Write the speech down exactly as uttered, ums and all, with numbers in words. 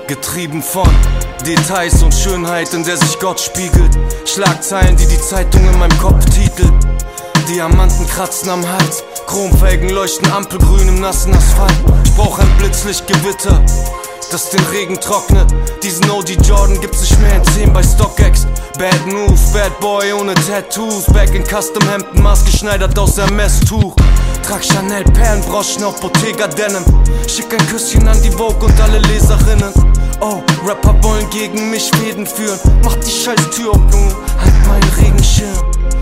Getrieben von Details und Schönheit, in der sich Gott spiegelt. Schlagzeilen, die die Zeitung in meinem Kopf titelt. Diamanten kratzen am Hals, Chromfelgen leuchten ampelgrün im nassen Asphalt. Ich brauch ein Blitzlichtgewitter, das den Regen trocknet. Diesen O G Jordan gibt's nicht mehr in zehn bei StockX. Bad News, Bad Boy ohne Tattoos. Back in Custom Hemden, maßgeschneidert aus M S-Tuch. Trag Chanel Perlenbroschen auf Bottega Denim. Schick ein Küsschen an die Vogue und alle Leserinnen. Oh, Rapper wollen gegen mich Fäden führen. Mach die scheiß Tür auf, Junge, halt meinen Regenschirm.